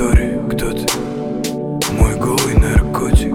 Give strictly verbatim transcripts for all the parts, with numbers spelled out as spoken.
говори, кто ты? Мой голый наркотик.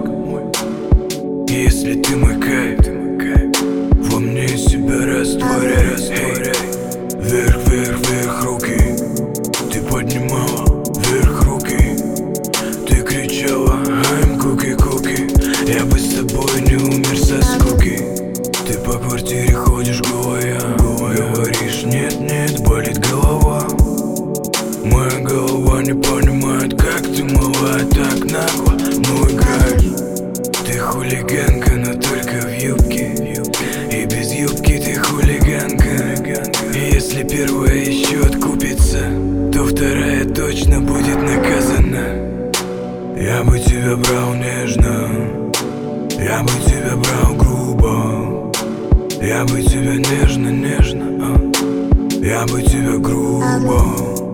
Если ты мой кайф, ты мой кайф, во мне себя растворяй. Вверх, вверх, вверх руки. Ты поднимала вверх руки. Ты кричала I'm cookie, cookie. Я бы с тобой не умер со скуки. Ты по квартире ходишь голая, говоришь нет, нет, болит голова. Моя голова не понимает, как ты мала так нагло, ну играешь. Ты хулиганка, но только в юбке, и без юбки ты хулиганка. И если первая еще откупится, то вторая точно будет наказана. Я бы тебя брал нежно, я бы тебя брал грубо. Я бы тебя нежно, нежно, а? Я бы тебя грубо.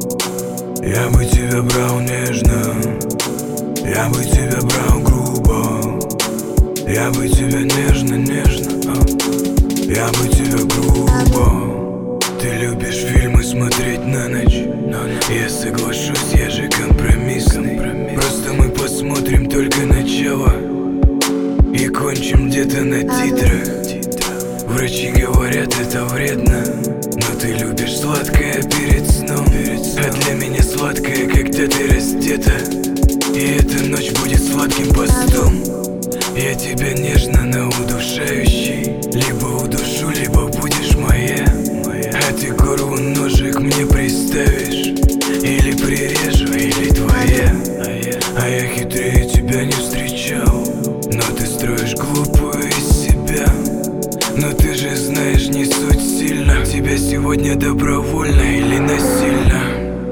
Я бы тебя брал нежно, я бы тебя брал грубо. Я бы тебя нежно, нежно, а? Я бы тебя грубо. Ты любишь фильмы смотреть на ночь, я соглашусь, я же компромиссный. Просто мы посмотрим только начало и кончим где-то на титрах. Врачи говорят, это вредно, но ты любишь сладкое перед сном. А для меня сладкое, когда ты раздета, и эта ночь будет сладким постом. Я тебя нежно, но удушающий. Либо удушу, либо будешь моя. А ты горлу ножик мне приставишь, или прирежу, или твоя. А я хитрее тебя не встречал, но ты строишь глупую из себя. Но ты же знаешь, не суть сильно. Тебя сегодня добровольно или насильно.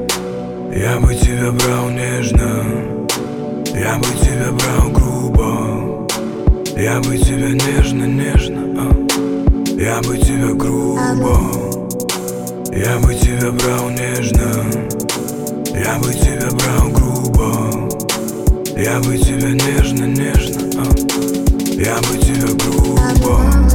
Я бы тебя брал нежно, я бы тебя брал грубо. Я бы тебя нежно, нежно, а? Я бы тебя грубо. Я бы тебя брал нежно, я бы тебя брал грубо. Я бы тебя нежно, нежно, а? Я бы тебя грубо.